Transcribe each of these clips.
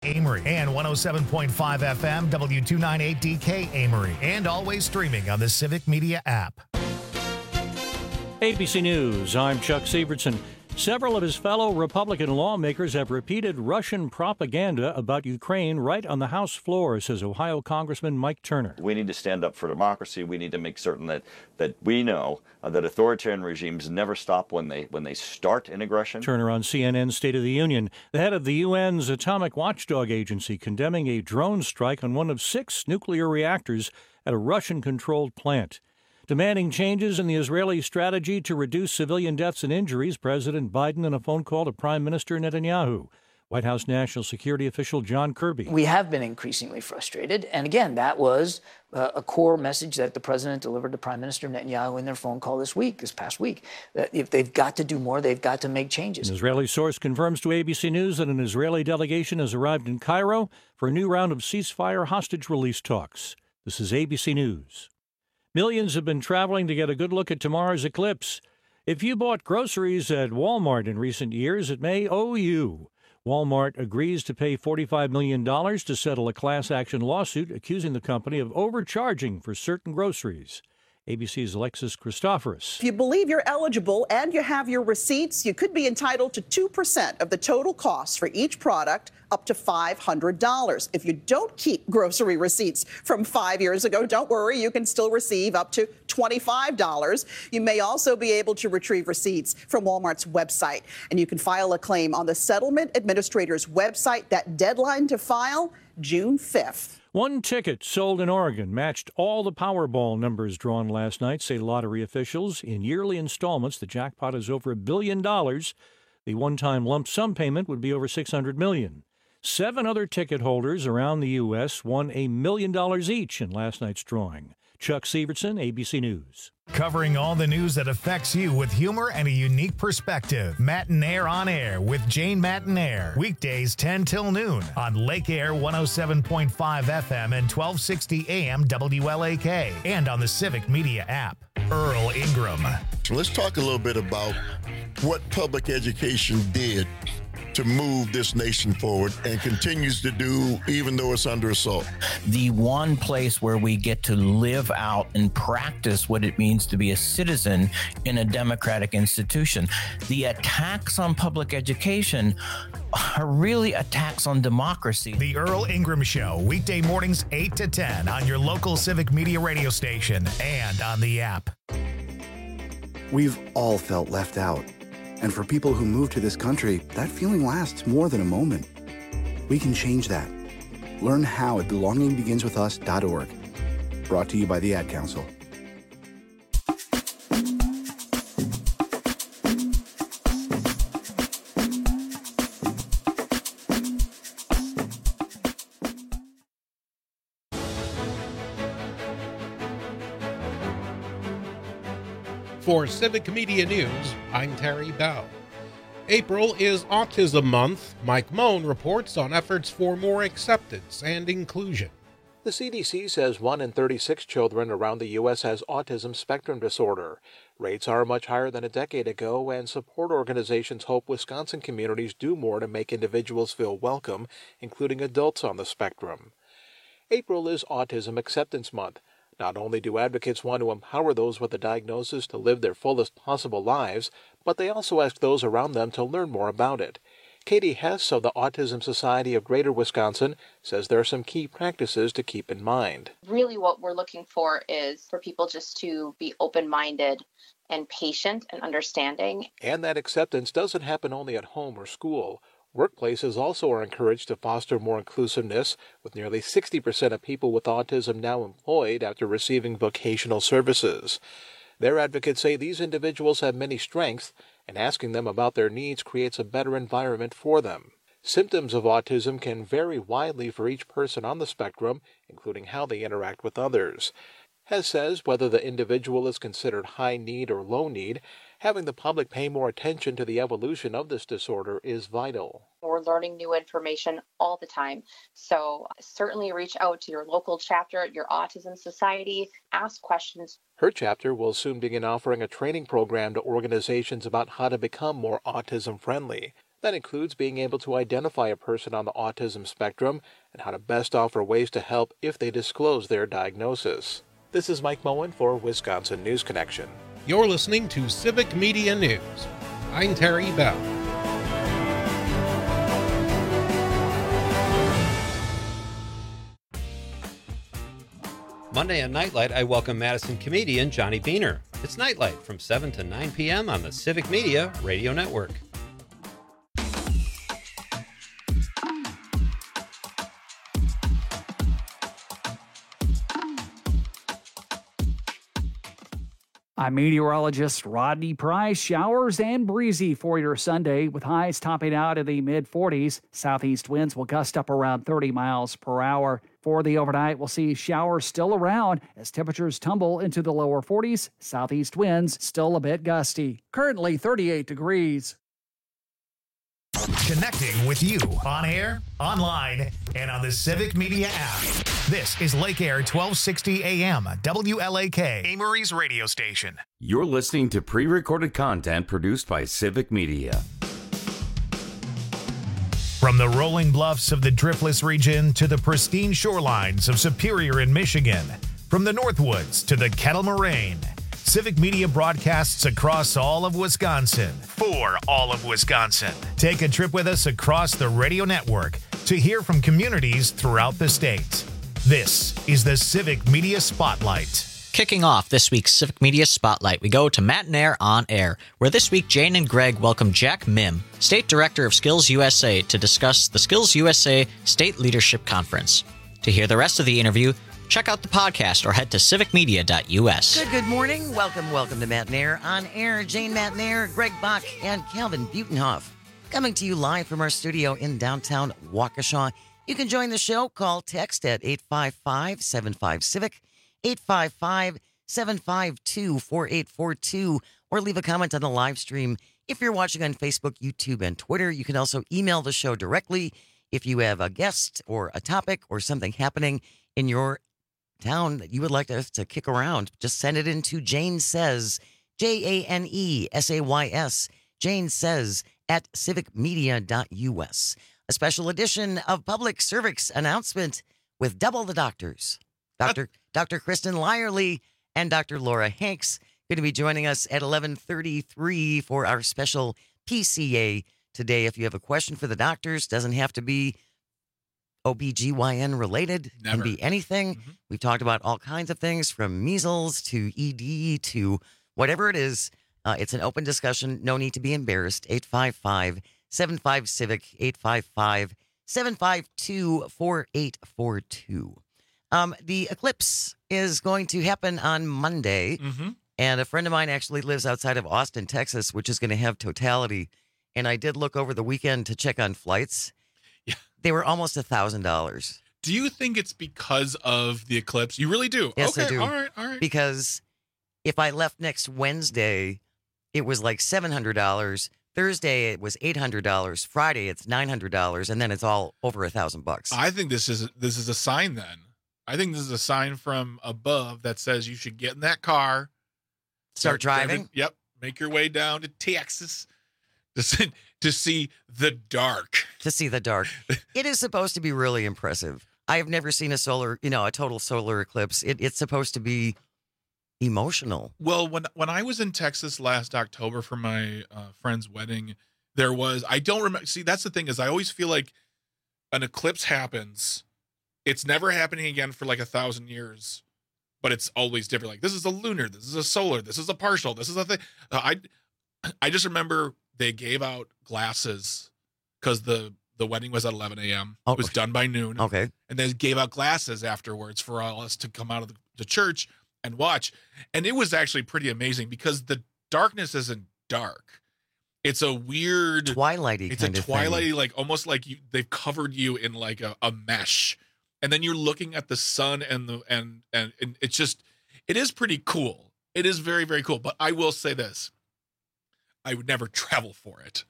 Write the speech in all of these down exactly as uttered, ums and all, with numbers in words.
Amory, and one oh seven point five F M W two ninety-eight D K Amory, and always streaming on the Civic Media app. A B C News, I'm Chuck Sievertson. Several of his fellow Republican lawmakers have repeated Russian propaganda about Ukraine right on the House floor, says Ohio Congressman Mike Turner. We need to stand up for democracy. We need to make certain that, that we know uh, that authoritarian regimes never stop when they when they start an aggression. Turner on C N N's State of the Union. The head of the U N's Atomic Watchdog Agency condemning a drone strike on one of six nuclear reactors at a Russian-controlled plant. Demanding changes in the Israeli strategy to reduce civilian deaths and injuries, President Biden in a phone call to Prime Minister Netanyahu. White House National Security official John Kirby. We have been increasingly frustrated. And again, that was uh, a core message that the president delivered to Prime Minister Netanyahu in their phone call this week, this past week. That if they've got to do more, they've got to make changes. An Israeli source confirms to A B C News that an Israeli delegation has arrived in Cairo for a new round of ceasefire hostage release talks. This is A B C News. Millions have been traveling to get a good look at tomorrow's eclipse. If you bought groceries at Walmart in recent years, it may owe you. Walmart agrees to pay forty-five million dollars to settle a class action lawsuit accusing the company of overcharging for certain groceries. A B C's Alexis Christoforous. If you believe you're eligible and you have your receipts, you could be entitled to two percent of the total cost for each product, up to five hundred dollars. If you don't keep grocery receipts from five years ago, don't worry, you can still receive up to twenty-five dollars. You may also be able to retrieve receipts from Walmart's website, and you can file a claim on the Settlement Administrator's website. That deadline to file, June fifth. One ticket sold in Oregon matched all the Powerball numbers drawn last night, say lottery officials. In yearly installments, the jackpot is over a billion dollars. The one-time lump sum payment would be over six hundred million dollars. Seven other ticket holders around the U S won a million dollars each in last night's drawing. Chuck Sievertson, A B C News. Covering all the news that affects you with humor and a unique perspective. Matinaire on Air with Jane Matinaire. Weekdays ten till noon on Lake Air one oh seven point five F M and twelve sixty A M W L A K. And on the Civic Media app. Earl Ingram. So let's talk a little bit about what public education did to move this nation forward and continues to do, even though it's under assault. The one place where we get to live out and practice what it means to be a citizen in a democratic institution. The attacks on public education are really attacks on democracy. The Earl Ingram Show, weekday mornings eight to ten on your local Civic Media radio station and on the app. We've all felt left out. And for people who move to this country, that feeling lasts more than a moment. We can change that. Learn how at belonging begins with us dot org. Brought to you by the Ad Council. For Civic Media News, I'm Terry Bell. April is Autism Month. Mike Moan reports on efforts for more acceptance and inclusion. The C D C says one in thirty-six children around the U S has autism spectrum disorder. Rates are much higher than a decade ago, and support organizations hope Wisconsin communities do more to make individuals feel welcome, including adults on the spectrum. April is Autism Acceptance Month. Not only do advocates want to empower those with a diagnosis to live their fullest possible lives, but they also ask those around them to learn more about it. Katie Hess of the Autism Society of Greater Wisconsin says there are some key practices to keep in mind. Really what we're looking for is for people just to be open-minded and patient and understanding. And that acceptance doesn't happen only at home or school. Workplaces also are encouraged to foster more inclusiveness, with nearly sixty percent of people with autism now employed after receiving vocational services. Their advocates say these individuals have many strengths, and asking them about their needs creates a better environment for them. Symptoms of autism can vary widely for each person on the spectrum, including how they interact with others. Hess says whether the individual is considered high need or low need, having the public pay more attention to the evolution of this disorder is vital. We're learning new information all the time, so certainly reach out to your local chapter at your Autism Society, ask questions. Her chapter will soon begin offering a training program to organizations about how to become more autism-friendly. That includes being able to identify a person on the autism spectrum and how to best offer ways to help if they disclose their diagnosis. This is Mike Moen for Wisconsin News Connection. You're listening to Civic Media News. I'm Terry Bell. Monday on Nightlight, I welcome Madison comedian Johnny Beaner. It's Nightlight from seven to nine p.m. on the Civic Media Radio Network. I'm meteorologist Rodney Price. Showers and breezy for your Sunday with highs topping out in the mid forties. Southeast winds will gust up around thirty miles per hour. For the overnight, we'll see showers still around as temperatures tumble into the lower forties. Southeast winds still a bit gusty. Currently thirty-eight degrees. Connecting with you on air, online, and on the Civic Media app. This is Lake Air twelve sixty A M, W L A K, Amory's radio station. You're listening to pre-recorded content produced by Civic Media. From the rolling bluffs of the Driftless region to the pristine shorelines of Superior in Michigan, from the Northwoods to the Kettle Moraine, Civic Media broadcasts across all of Wisconsin, for all of Wisconsin. Take a trip with us across the radio network to hear from communities throughout the state. This is the Civic Media Spotlight. Kicking off this week's Civic Media Spotlight, we go to Matt and Air on Air, where this week Jane and Greg welcome Jack Mim, State Director of Skills U S A, to discuss the Skills U S A State Leadership Conference. To hear the rest of the interview, check out the podcast or head to civic media dot u s. Good, good morning. Welcome, welcome to Matt and Air on Air. Jane Matt and Air, Greg Bach, and Calvin Butenhoff. Coming to you live from our studio in downtown Waukesha. You can join the show. Call text at eight five five, seven five, CIVIC, eight five five, seven five two, four eight four two, or leave a comment on the live stream. If you're watching on Facebook, YouTube, and Twitter, you can also email the show directly. If you have a guest or a topic or something happening in your town that you would like us to kick around, just send it into Jane Says, J A N E S A Y S, Jane Says at civic media dot u s. A special edition of Public Service Announcement with double the doctors. Doctor Doctor Kristen Lyerly and Doctor Laura Hanks going to be joining us at eleven thirty-three for our special P C A today. If you have a question for the doctors, doesn't have to be O B G Y N related. Never. Can be anything. Mm-hmm. We've talked about all kinds of things from measles to E D to whatever it is. Uh, it's an open discussion. No need to be embarrassed. eight five five, seven five, CIVIC, eight five five, seven five two, four eight four two. Um, the eclipse is going to happen on Monday. Mm-hmm. And a friend of mine actually lives outside of Austin, Texas, which is going to have totality. And I did look over the weekend to check on flights. Yeah. They were almost a thousand dollars. Do you think it's because of the eclipse? You really do? Yes, okay, I do. All right, all right. Because if I left next Wednesday, it was like seven hundred dollars. Thursday, it was eight hundred dollars. Friday, it's nine hundred dollars. And then it's all over a thousand bucks. I think this is this is a sign then. I think this is a sign from above that says you should get in that car. Start driving? To, yep. Make your way down to Texas to see, to see the dark. To see the dark. It is supposed to be really impressive. I have never seen a solar, you know, a total solar eclipse. It, it's supposed to be emotional. Well, when when I was in Texas last October for my uh, friend's wedding, there was, I don't remember. See, that's the thing is I always feel like an eclipse happens. It's never happening again for like a thousand years, but it's always different. Like this is a lunar, this is a solar, this is a partial, this is a thing. Uh, I I just remember they gave out glasses because the the wedding was at eleven a.m. Oh. It was done by noon. Okay. And they gave out glasses afterwards for all us to come out of the, the church and watch. And it was actually pretty amazing because the darkness isn't dark. It's a weird twilighty It's kind a of twilighty, thing. like almost like you they've covered you in like a, a mesh. And then you're looking at the sun and the and, and and it's just it is pretty cool. It is very, very cool. But I will say this. I would never travel for it.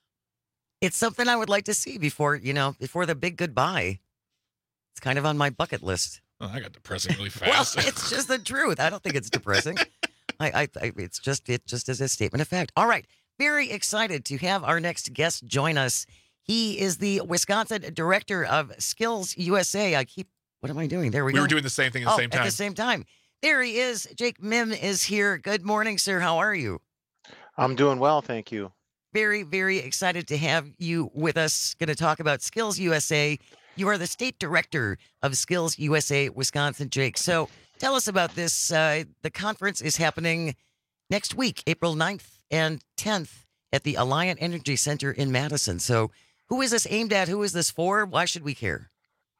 It's something I would like to see before, you know, before the big goodbye. It's kind of on my bucket list. Oh, I got depressing really Well, fast. it's just the truth. I don't think it's depressing. I, I, I, it's just, it just is a statement of fact. All right. very excited to have our next guest join us. He is the Wisconsin Director of Skills U S A. I keep, what am I doing? There we, we go. We were doing the same thing at the oh, same time. At the same time. There he is. Jake Mim is here. Good morning, sir. How are you? I'm doing well, thank you. Very, very excited to have you with us. Going to talk about Skills U S A. You are the State Director of Skills U S A Wisconsin, Jake. So tell us about this. Uh, the conference is happening next week, April ninth and tenth at the Alliant Energy Center in Madison. So who is this aimed at? Who is this for? Why should we care?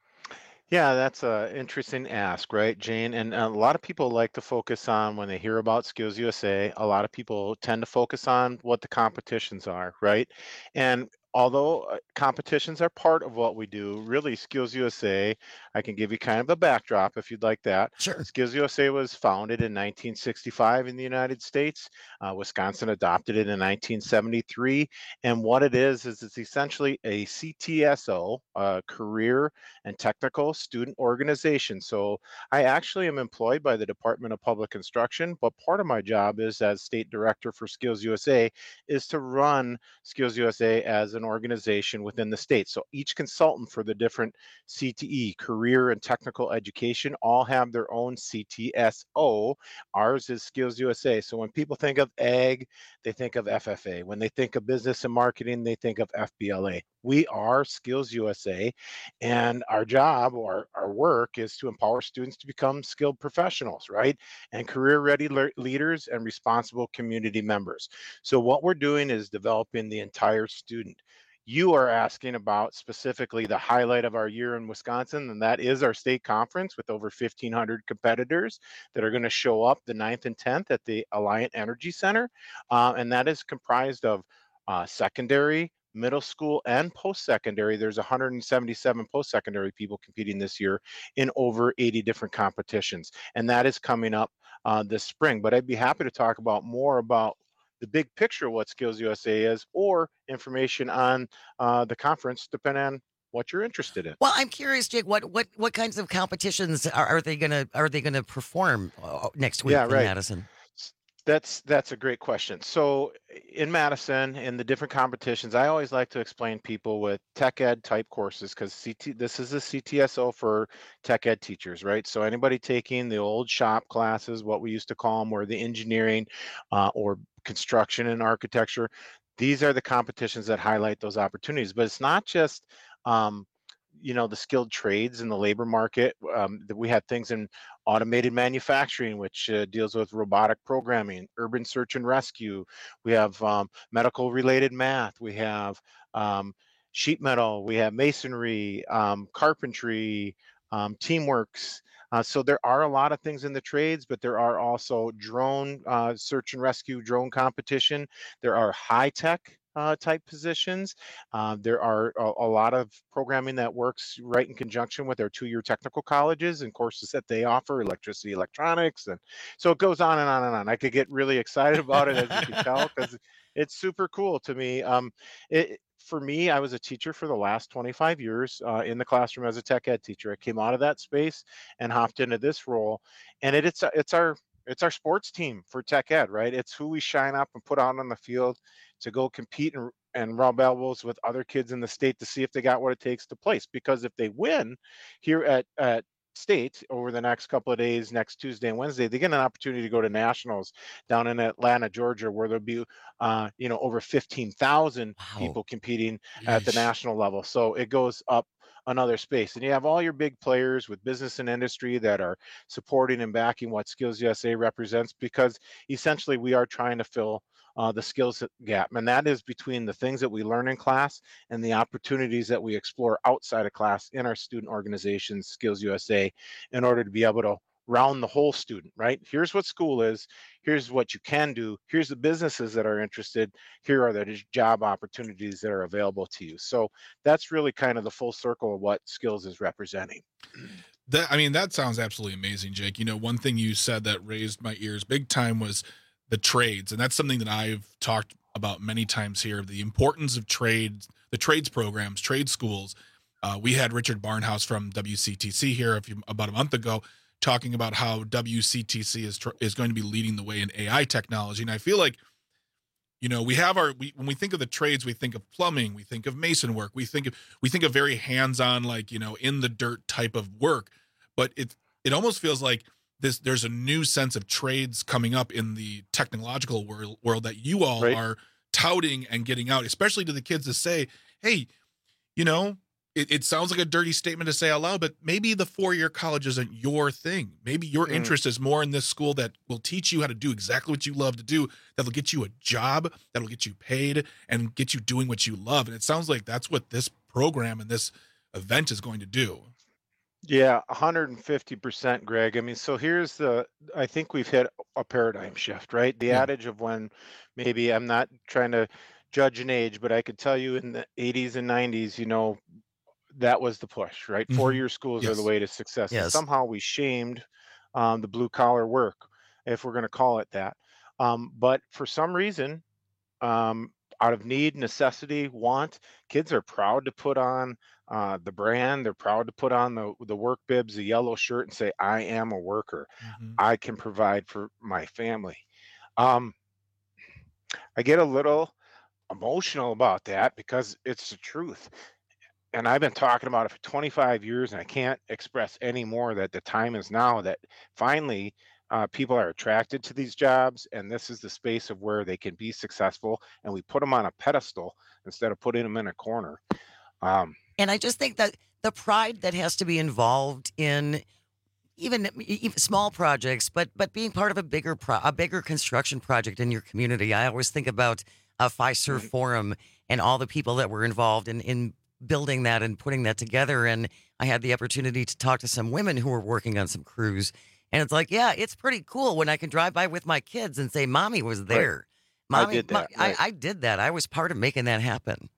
Yeah, that's an interesting ask, right, Jane? And a lot of people like to focus on when they hear about Skills U S A, a lot of people tend to focus on what the competitions are, right? And although competitions are part of what we do, really Skills U S A, I can give you kind of a backdrop if you'd like that. Sure. Skills U S A was founded in nineteen sixty-five in the United States. Uh, Wisconsin adopted it in nineteen seventy-three. And what it is, is it's essentially a C T S O, a career and technical student organization. So I actually am employed by the Department of Public Instruction, but part of my job is as State Director for Skills U S A is to run Skills U S A as an organization within the state. So each consultant for the different C T E, career and technical education, all have their own C T S O. Ours is Skills U S A. So when people think of ag, they think of F F A. When they think of business and marketing, they think of F B L A. We are Skills U S A, and our job or our work is to empower students to become skilled professionals, right? And career-ready le- leaders and responsible community members. So what we're doing is developing the entire student. You are asking about specifically the highlight of our year in Wisconsin, and that is our state conference with over fifteen hundred competitors that are going to show up the ninth and tenth at the Alliant Energy Center. Uh, and that is comprised of uh, secondary, middle school, and post-secondary. There's one hundred seventy-seven post-secondary people competing this year in over eighty different competitions. And that is coming up uh, this spring. But I'd be happy to talk about more about the big picture of what Skills U S A is, or information on uh, the conference, depending on what you're interested in. Well, I'm curious, Jake. What what what kinds of competitions are, are they gonna are they gonna perform uh, next week yeah, in right. Madison? That's that's a great question. So in Madison, in the different competitions, I always like to explain people with tech ed type courses, because C T this is a C T S O for tech ed teachers, right? So anybody taking the old shop classes, what we used to call them, or the engineering uh, or construction and architecture, these are the competitions that highlight those opportunities. But it's not just um, you know, the skilled trades in the labor market. Um, we had things in automated manufacturing, which uh, deals with robotic programming, urban search and rescue. We have um, medical related math. We have um, sheet metal. We have masonry, um, carpentry, um, teamworks. Uh, so there are a lot of things in the trades, but there are also drone uh, search and rescue drone competition. There are high tech Uh, type positions. Uh, there are a, a lot of programming that works right in conjunction with their two-year technical colleges and courses that they offer, electricity, electronics, and so it goes on and on and on. I could get really excited about it, as you can tell, because it's super cool to me. Um, it, for me, I was a teacher for the last twenty-five years uh, in the classroom as a tech ed teacher. I came out of that space and hopped into this role, and it, it's it's our it's our sports team for tech ed, right? It's who we shine up and put out on the field to go compete and, and rub elbows with other kids in the state to see if they got what it takes to place. Because if they win here at, at state over the next couple of days, next Tuesday and Wednesday, they get an opportunity to go to nationals down in Atlanta, Georgia, where there'll be, uh, you know, over fifteen thousand wow. people competing Yeesh. At the national level. So it goes up another space. And you have all your big players with business and industry that are supporting and backing what Skills U S A represents, because essentially we are trying to fill Uh, the skills gap, and that is between the things that we learn in class and the opportunities that we explore outside of class in our student organizations, Skills U S A, in order to be able to round the whole student, right? Here's what school is, here's what you can do, here's the businesses that are interested, here are the job opportunities that are available to you. So that's really kind of the full circle of what Skills is representing. That, I mean, that sounds absolutely amazing, Jake. You know, one thing you said that raised my ears big time was the trades. And that's something that I've talked about many times here, the importance of trades, the trades programs, trade schools. Uh, we had Richard Barnhouse from W C T C here a few, about a month ago, talking about how W C T C is, tr- is going to be leading the way in A I technology. And I feel like You know, we have our we, when we think of the trades, we think of plumbing, we think of mason work, we think of we think of very hands-on, like, you know, in the dirt type of work. But it it almost feels like this there's a new sense of trades coming up in the technological world, world that you all right. are touting and getting out, especially to the kids to say, hey, you know, it, it sounds like a dirty statement to say out loud, but maybe the four-year college isn't your thing. Maybe your mm. interest is more in this school that will teach you how to do exactly what you love to do, that'll get you a job, that'll get you paid, and get you doing what you love. And it sounds like that's what this program and this event is going to do. Yeah, one hundred fifty percent, Greg. I mean, so here's the, I think we've hit a paradigm shift, right? The yeah. adage of when maybe, I'm not trying to judge an age, but I could tell you in the eighties and nineties, you know, that was the push, right? Mm-hmm. Four-year schools yes. are the way to success. Yes. And somehow we shamed um, the blue-collar work, if we're going to call it that. Um, but for some reason, um, out of need, necessity, want, kids are proud to put on uh, the brand. They're proud to put on the, the work bibs, the yellow shirt, and say, I am a worker. Mm-hmm. I can provide for my family. Um, I get a little emotional about that because it's the truth. And I've been talking about it for twenty-five years, and I can't express any more that the time is now that finally uh, people are attracted to these jobs, and this is the space of where they can be successful, and we put them on a pedestal instead of putting them in a corner. Um, and I just think that the pride that has to be involved in even, even small projects, but but being part of a bigger pro, a bigger construction project in your community. I always think about a Fiserv mm-hmm. Forum and all the people that were involved in in building that and putting that together. And I had the opportunity to talk to some women who were working on some crews. And it's like, yeah, it's pretty cool when I can drive by with my kids and say, Mommy was there. Right. Mommy, I did that. Ma- right. I, I did that. I was part of making that happen.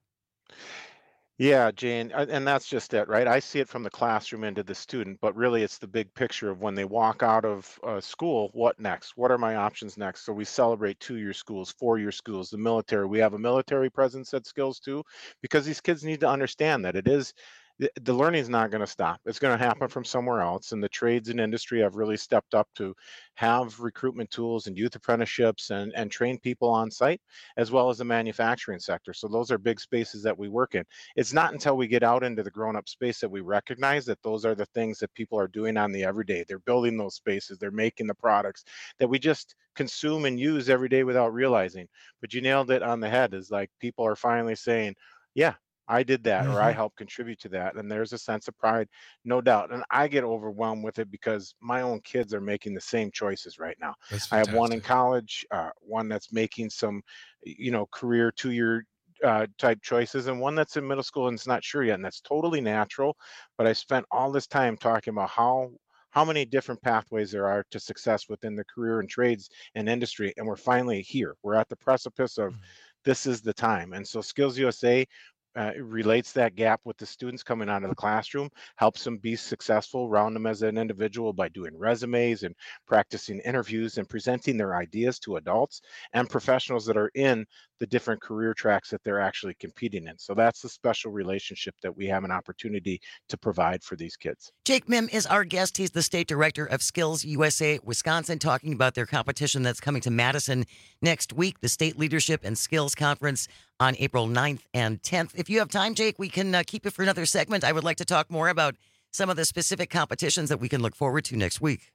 Yeah, Jane, and that's just it, right? I see it from the classroom into the student, but really it's the big picture of when they walk out of uh, school, what next? What are my options next? So we celebrate two-year schools, four-year schools, the military. We have a military presence at Skills too, because these kids need to understand that it is, the learning is not going to stop. It's going to happen from somewhere else. And the trades and industry have really stepped up to have recruitment tools and youth apprenticeships and, and train people on site, as well as the manufacturing sector. So those are big spaces that we work in. It's not until we get out into the grown-up space that we recognize that those are the things that people are doing on the everyday. They're building those spaces. They're making the products that we just consume and use every day without realizing. But you nailed it on the head, is like people are finally saying, yeah, I did that, mm-hmm. or I helped contribute to that. And there's a sense of pride, no doubt. And I get overwhelmed with it because my own kids are making the same choices right now. I have one in college, uh, one that's making some, you know, career two-year uh, type choices, and one that's in middle school and it's not sure yet. And that's totally natural. But I spent all this time talking about how how many different pathways there are to success within the career and trades and industry. And we're finally here. We're at the precipice of mm-hmm. this is the time. And so Skills U S A Uh, it relates that gap with the students coming out of the classroom, helps them be successful, round them as an individual by doing resumes and practicing interviews and presenting their ideas to adults and professionals that are in the different career tracks that they're actually competing in. So that's the special relationship that we have an opportunity to provide for these kids. Jake Mim is our guest. He's the state director of Skills U S A Wisconsin, talking about their competition that's coming to Madison next week, the State Leadership and Skills Conference on April ninth and tenth. If you have time, Jake, we can uh, keep it for another segment. I would like to talk more about some of the specific competitions that we can look forward to next week.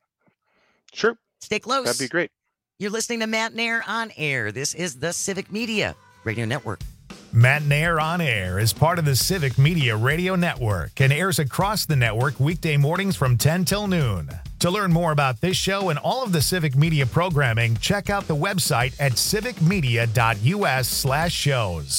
Sure. Stay close. That'd be great. You're listening to Matt Nair on Air. This is the Civic Media Radio Network. Matt Nair on Air is part of the Civic Media Radio Network and airs across the network weekday mornings from ten till noon. To learn more about this show and all of the Civic Media programming, check out the website at civicmedia.us slash shows.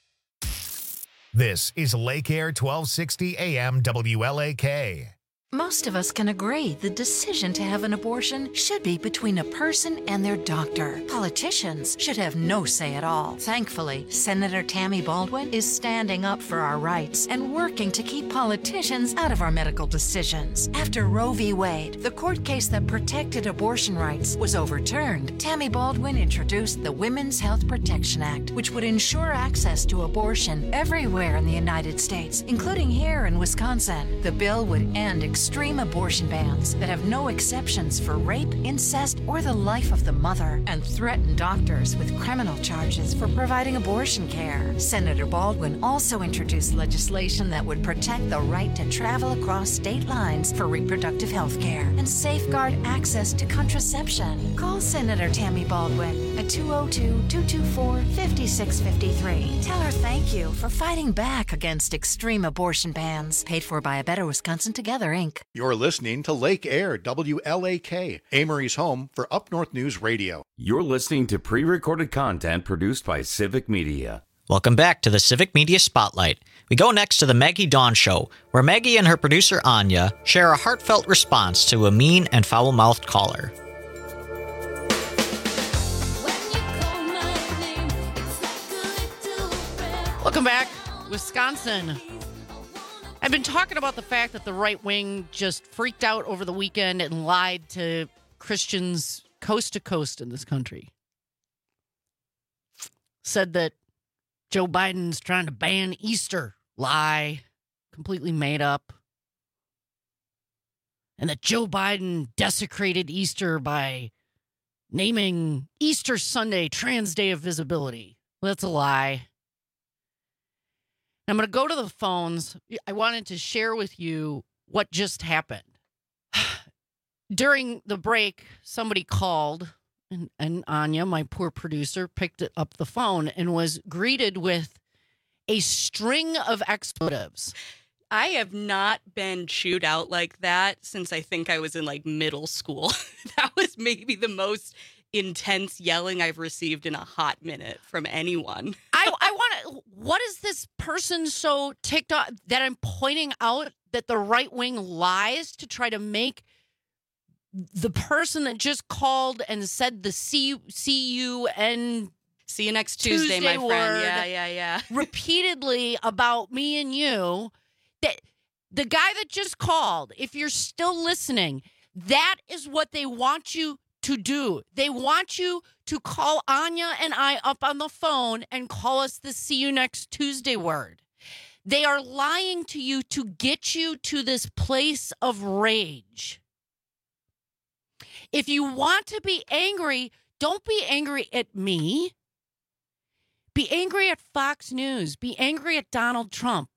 This is Lake Air twelve sixty A M W L A K. Most of us can agree the decision to have an abortion should be between a person and their doctor. Politicians should have no say at all. Thankfully, Senator Tammy Baldwin is standing up for our rights and working to keep politicians out of our medical decisions. After Roe v. Wade, the court case that protected abortion rights, was overturned, Tammy Baldwin introduced the Women's Health Protection Act, which would ensure access to abortion everywhere in the United States, including here in Wisconsin. The bill would end extreme abortion bans that have no exceptions for rape, incest, or the life of the mother, and threaten doctors with criminal charges for providing abortion care. Senator Baldwin also introduced legislation that would protect the right to travel across state lines for reproductive health care and safeguard access to contraception. Call Senator Tammy Baldwin at two oh two, two two four, five six five three. Tell her thank you for fighting back against extreme abortion bans. Paid for by A Better Wisconsin Together, Incorporated. You're listening to Lake Air, W L A K, Amory's home for Up North News Radio. You're listening to pre-recorded content produced by Civic Media. Welcome back to the Civic Media Spotlight. We go next to the Maggie Dawn Show, where Maggie and her producer Anya share a heartfelt response to a mean and foul-mouthed caller. Welcome back, Wisconsin. I've been talking about the fact that the right wing just freaked out over the weekend and lied to Christians coast to coast in this country. Said that Joe Biden's trying to ban Easter. Lie. Completely made up. And that Joe Biden desecrated Easter by naming Easter Sunday Trans Day of Visibility. Well, that's a lie. I'm going to go to the phones. I wanted to share with you what just happened. During the break, somebody called, and, and Anya, my poor producer, picked up the phone and was greeted with a string of expletives. I have not been chewed out like that since I think I was in like middle school. That was maybe the most intense yelling I've received in a hot minute from anyone. I, I want to, what is this person so ticked off that I'm pointing out that the right wing lies to try to make the person that just called and said the C C U N See you next Tuesday, Tuesday my friend. Yeah, yeah, yeah. repeatedly about me and you, that the guy that just called, if you're still listening, that is what they want you to do. They want you to call Anya and I up on the phone and call us the see you next Tuesday word. They are lying to you to get you to this place of rage. If you want to be angry, don't be angry at me. Be angry at Fox News. Be angry at Donald Trump.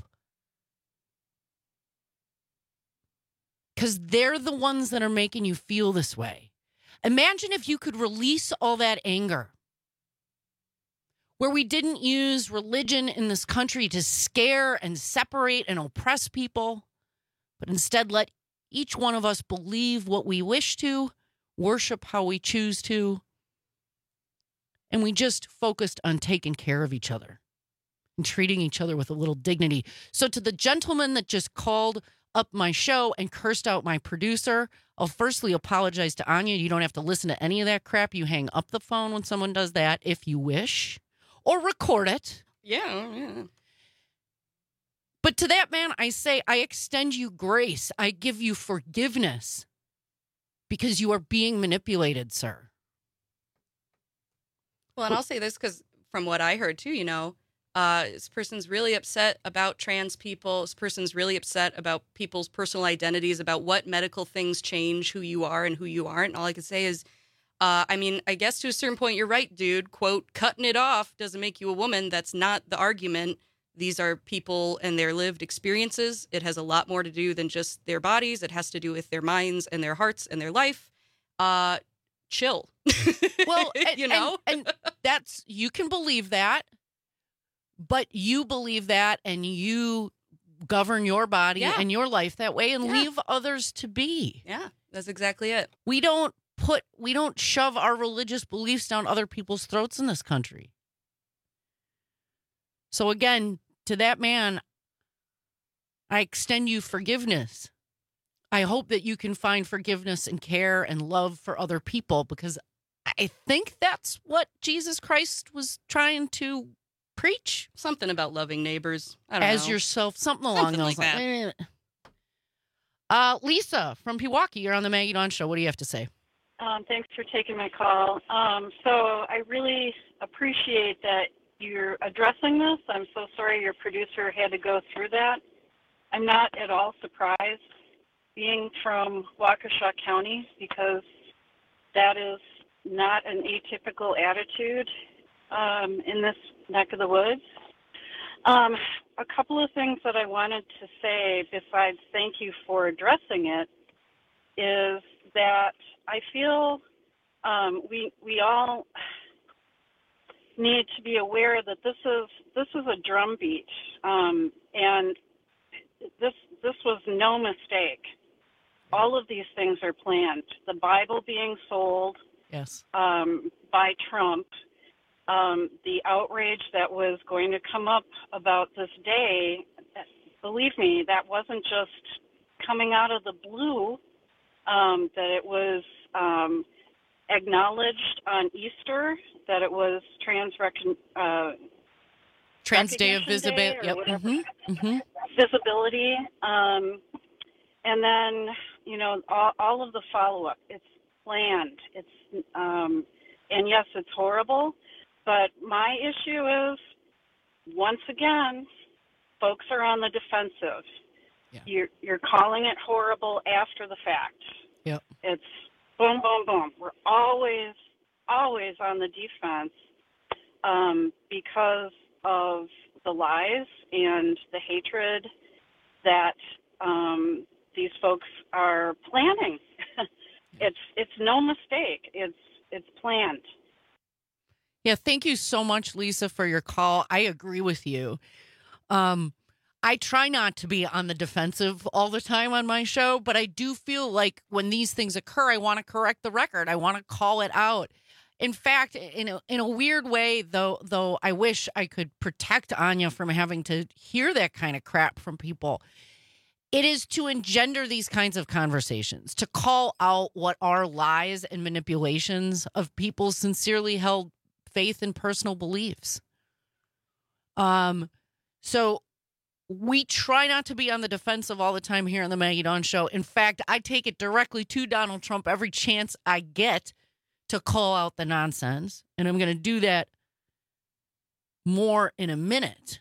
Because they're the ones that are making you feel this way. Imagine if you could release all that anger. Where we didn't use religion in this country to scare and separate and oppress people, but instead let each one of us believe what we wish to, worship how we choose to, and we just focused on taking care of each other and treating each other with a little dignity. So to the gentleman that just called up my show and cursed out my producer, I'll firstly apologize to Anya. You don't have to listen to any of that crap. You hang up the phone when someone does that if you wish, or record it. Yeah, yeah. But to that man, I say, I extend you grace. I give you forgiveness because you are being manipulated, sir. Well, and I'll say this because from what I heard too, you know, uh, this person's really upset about trans people. This person's really upset about people's personal identities, about what medical things change who you are and who you aren't. And all I can say is, uh, I mean, I guess to a certain point, you're right, dude. Quote, cutting it off doesn't make you a woman. That's not the argument. These are people and their lived experiences. It has a lot more to do than just their bodies. It has to do with their minds and their hearts and their life. Uh, chill. Well, and, you know, and, and that's, you can believe that, but you believe that and you govern your body yeah. and your life that way and yeah. leave others to be. Yeah, that's exactly it. We don't put, we don't shove our religious beliefs down other people's throats in this country. So again, to that man, I extend you forgiveness. I hope that you can find forgiveness and care and love for other people, because I think that's what Jesus Christ was trying to preach. Something about loving neighbors. I don't As know. yourself, something along Something those like lines. Uh, Lisa from Pewaukee, you're on the Maggie Dawn Show. What do you have to say? Um, thanks for taking my call. Um, so I really appreciate that you're addressing this. I'm so sorry your producer had to go through that. I'm not at all surprised. being from Waukesha County, because that is not an atypical attitude um, in this neck of the woods. Um, a couple of things that I wanted to say besides thank you for addressing it is that I feel um, we we all need to be aware that this is this is a drumbeat, um, and this this was no mistake. All of these things are planned. The Bible being sold, yes, um, by Trump. Um, the outrage that was going to come up about this day, believe me, that wasn't just coming out of the blue, um, that it was um, acknowledged on Easter, that it was trans uh, Trans Day of Visibility. Day yep. mm-hmm. Mm-hmm. Visibility. Um, and then, you know, all, all of the follow-up. It's planned. It's um, and yes, it's horrible. But my issue is, once again, folks are on the defensive. Yeah. You're you're calling it horrible after the fact. Yep. It's boom, boom, boom. We're always, always on the defense um, because of the lies and the hatred that um, these folks are planning. it's it's no mistake. It's it's planned. Yeah, thank you so much, Lisa, for your call. I agree with you. Um, I try not to be on the defensive all the time on my show, but I do feel like when these things occur, I want to correct the record. I want to call it out. In fact, in a, in a weird way, though, though I wish I could protect Anya from having to hear that kind of crap from people. It is to engender these kinds of conversations, to call out what are lies and manipulations of people's sincerely held faith and personal beliefs. Um, so we try not to be on the defensive all the time here on the Maggie Dawn Show. In fact, I take it directly to Donald Trump every chance I get to call out the nonsense. And I'm going to do that more in a minute.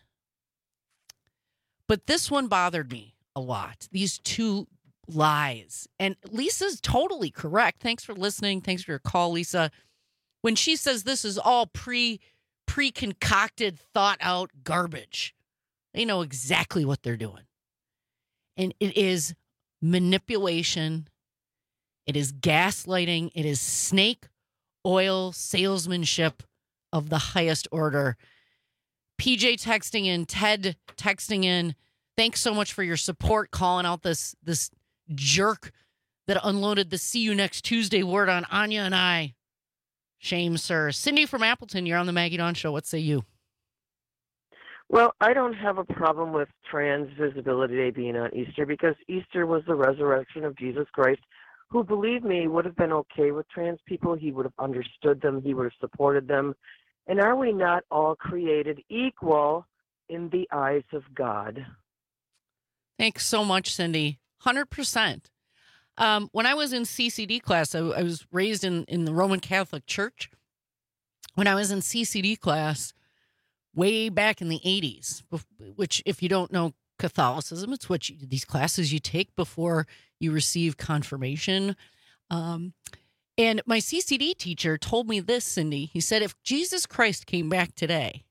But this one bothered me a lot. These two lies. And Lisa's totally correct. Thanks for listening. Thanks for your call, Lisa. When she says this is all pre, pre-concocted, thought-out garbage, they know exactly what they're doing. And it is manipulation. It is gaslighting. It is snake oil salesmanship of the highest order. P J texting in, Ted texting in. Thanks so much for your support, calling out this, this jerk that unloaded the see you next Tuesday word on Anya and I. Shame, sir. Cindy from Appleton, you're on the Maggie Dawn Show. What say you? Well, I don't have a problem with Trans Visibility Day being on Easter because Easter was the resurrection of Jesus Christ, who, believe me, would have been okay with trans people. He would have understood them. He would have supported them. And are we not all created equal in the eyes of God? Thanks so much, Cindy. one hundred percent. Um, when I was in C C D class, I, I was raised in, in the Roman Catholic Church. When I was in C C D class way back in the eighties, which if you don't know Catholicism, it's what you, these classes you take before you receive confirmation. Um, and my C C D teacher told me this, Cindy. He said, if Jesus Christ came back today,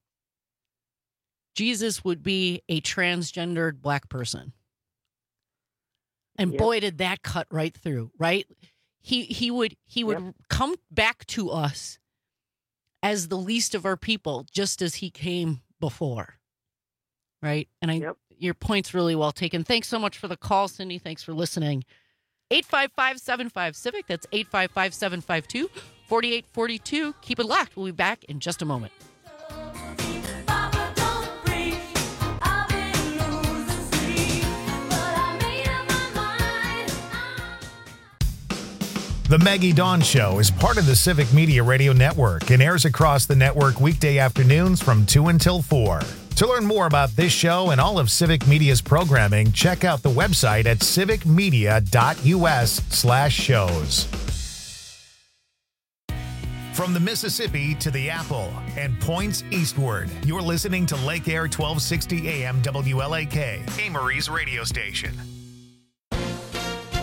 Jesus would be a transgendered black person. And yep. boy, did that cut right through, right? He he would he would yep. come back to us as the least of our people, just as he came before, right? And I, yep. your point's really well taken. Thanks so much for the call, Cindy. Thanks for listening. eight five five, seven five, Civic. That's eight five five, seven five two, four eight four two. Keep it locked. We'll be back in just a moment. The Maggie Dawn Show is part of the Civic Media Radio Network and airs across the network weekday afternoons from two until four. To learn more about this show and all of Civic Media's programming, check out the website at civicmedia.us slash shows. From the Mississippi to the Apple and points eastward, you're listening to Lake Air twelve sixty A M W L A K, Amory's radio station.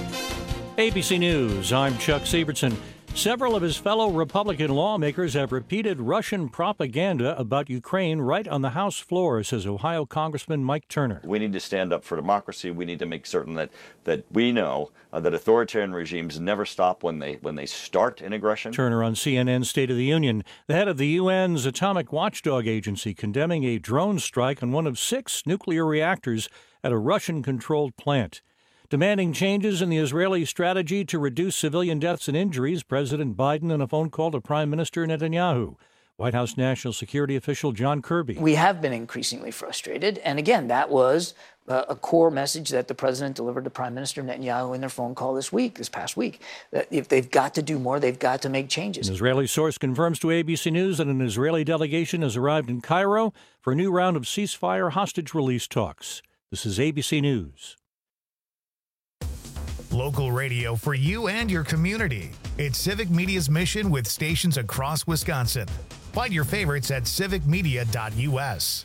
A B C News, I'm Chuck Siebertson. Several of his fellow Republican lawmakers have repeated Russian propaganda about Ukraine right on the House floor, says Ohio Congressman Mike Turner. We need to stand up for democracy. We need to make certain that, that we know uh, that authoritarian regimes never stop when they when they start an aggression. Turner on C N N's State of the Union. The head of the U N's Atomic Watchdog Agency condemning a drone strike on one of six nuclear reactors at a Russian-controlled plant. Demanding changes in the Israeli strategy to reduce civilian deaths and injuries, President Biden on a phone call to Prime Minister Netanyahu. White House National Security official John Kirby. We have been increasingly frustrated. And again, that was uh, a core message that the president delivered to Prime Minister Netanyahu in their phone call this week, this past week, that if they've got to do more, they've got to make changes. An Israeli source confirms to A B C News that an Israeli delegation has arrived in Cairo for a new round of ceasefire hostage release talks. This is A B C News. Local radio for you and your community. It's Civic Media's mission with stations across Wisconsin. Find your favorites at civic media dot U S.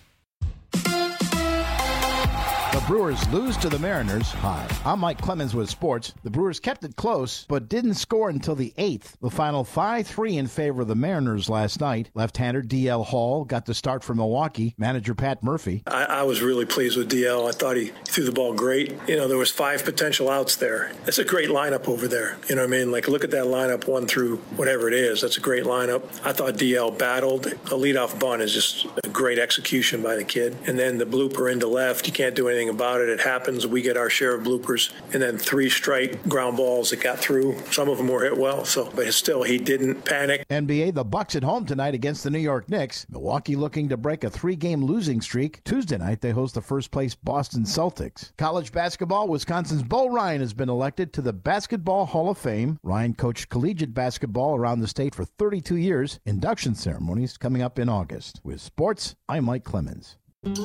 The Brewers lose to the Mariners. Hi, I'm Mike Clemens with sports. The Brewers kept it close, but didn't score until the eighth. The final five three in favor of the Mariners last night. Left-hander D L Hall got the start for Milwaukee. Manager Pat Murphy. I, I was really pleased with D L. I thought he threw the ball great. You know, there was five potential outs there. That's a great lineup over there. You know what I mean? Like, look at that lineup, one through whatever it is. That's a great lineup. I thought D L battled. A leadoff bunt is just a great execution by the kid. And then the blooper into left, you can't do anything about it. It happens. We get our share of bloopers, and then three straight ground balls that got through. Some of them were hit well, so but still he didn't panic. N B A, the Bucks at home tonight against the New York Knicks. Milwaukee looking to break a three-game losing streak. Tuesday night they host the first-place Boston Celtics. College basketball, Wisconsin's Bo Ryan has been elected to the Basketball Hall of Fame. Ryan coached collegiate basketball around the state for thirty-two years. Induction ceremonies coming up in August. With sports, I'm Mike Clemens.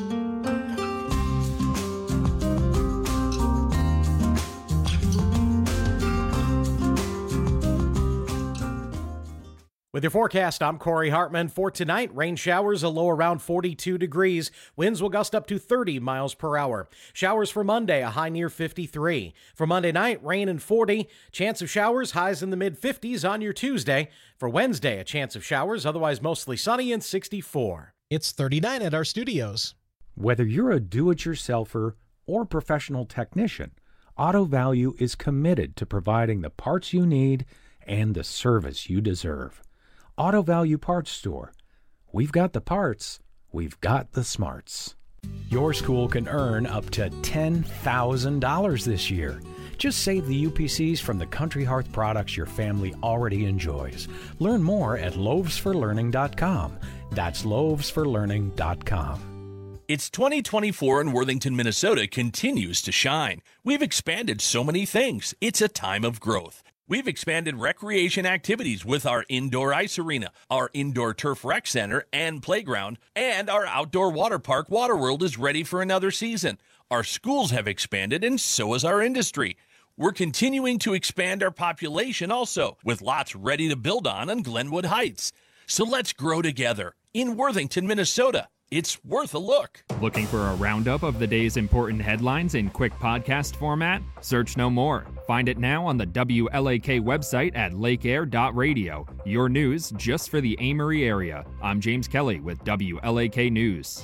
With your forecast, I'm Corey Hartman. For tonight, rain showers, a low around forty-two degrees. Winds will gust up to thirty miles per hour. Showers for Monday, a high near fifty-three. For Monday night, rain and forty. Chance of showers, highs in the mid-fifties on your Tuesday. For Wednesday, a chance of showers, otherwise mostly sunny and sixty-four. It's thirty-nine at our studios. Whether you're a do-it-yourselfer or professional technician, Auto Value is committed to providing the parts you need and the service you deserve. Auto Value Parts Store. We've got the parts. We've got the smarts. Your school can earn up to ten thousand dollars this year. Just save the U P Cs from the Country Hearth products your family already enjoys. Learn more at loaves for learning dot com. That's loaves for learning dot com. It's twenty twenty-four and Worthington, Minnesota continues to shine. We've expanded so many things. It's a time of growth. We've expanded recreation activities with our indoor ice arena, our indoor turf rec center and playground, and our outdoor water park, Waterworld, is ready for another season. Our schools have expanded, and so has our industry. We're continuing to expand our population also, with lots ready to build on in Glenwood Heights. So let's grow together in Worthington, Minnesota. It's worth a look. Looking for a roundup of the day's important headlines in quick podcast format? Search no more. Find it now on the W L A K website at lake air dot radio. Your news just for the Amory area. I'm James Kelly with W L A K News.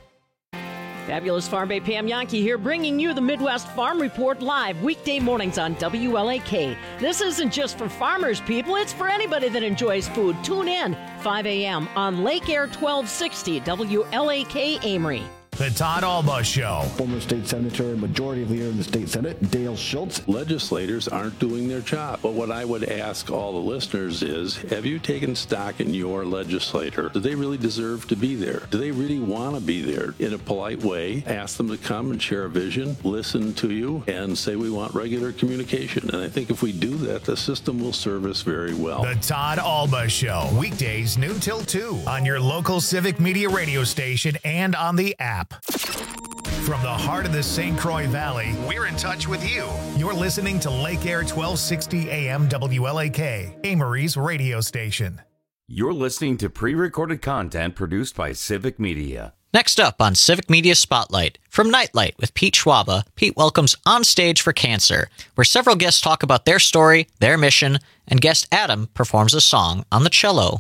Fabulous Farm Bay Pam Yankee here, bringing you the Midwest Farm Report live weekday mornings on W L A K. This isn't just for farmers, people. It's for anybody that enjoys food. Tune in five a.m. on Lake Air twelve sixty W L A K Amory. The Todd Alba Show. Former state senator, majority leader in the state senate, Dale Schultz. Legislators aren't doing their job. But what I would ask all the listeners is, have you taken stock in your legislator? Do they really deserve to be there? Do they really want to be there? In a polite way, ask them to come and share a vision, listen to you, and say we want regular communication. And I think if we do that, the system will serve us very well. The Todd Alba Show. Weekdays noon till two on your local Civic Media radio station and on the app. From the heart of the Saint Croix Valley, we're in touch with you. You're listening to Lake Air twelve sixty A M W L A K, Amory's radio station. You're listening to pre-recorded content produced by Civic Media. Next up on Civic Media Spotlight, from Nightlight with Pete Schwaba, Pete welcomes On Stage for Cancer, where several guests talk about their story, their mission, and guest Adam performs a song on the cello.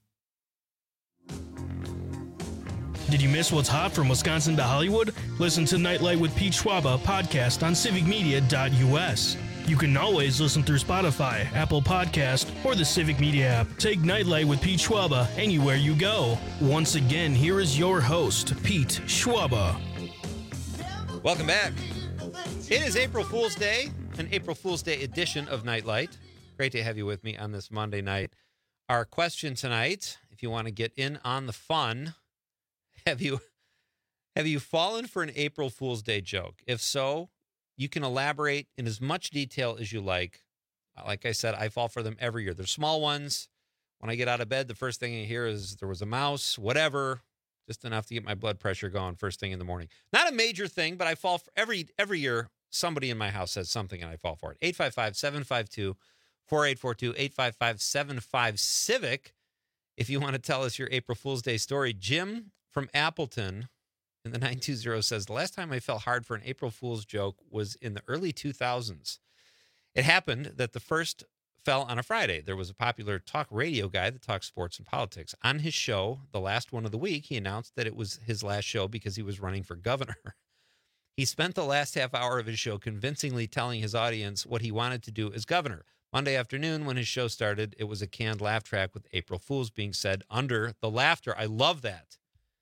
Did you miss what's hot from Wisconsin to Hollywood? Listen to Nightlight with Pete Schwaba podcast on civic media dot U S. You can always listen through Spotify, Apple Podcast, or the Civic Media app. Take Nightlight with Pete Schwaba anywhere you go. Once again, here is your host, Pete Schwaba. Welcome back. It is April Fool's Day, an April Fool's Day edition of Nightlight. Great to have you with me on this Monday night. Our question tonight, if you want to get in on the fun, have you have you fallen for an April Fool's Day joke? If so, you can elaborate in as much detail as you like. Like I said, I fall for them every year. They're small ones. When I get out of bed, the first thing I hear is there was a mouse, whatever, just enough to get my blood pressure going first thing in the morning. Not a major thing, but I fall for every every year. Somebody in my house says something and I fall for it. eight five five, seven five two, four eight four two, eight five five, seven five, CIVIC. If you want to tell us your April Fool's Day story. Jim from Appleton in the nine two zero says, the last time I fell hard for an April Fool's joke was in the early two thousands. It happened that the first fell on a Friday. There was a popular talk radio guy that talks sports and politics. On his show, the last one of the week, he announced that it was his last show because he was running for governor. He spent the last half hour of his show convincingly telling his audience what he wanted to do as governor. Monday afternoon, when his show started, it was a canned laugh track with April Fools being said under the laughter. I love that.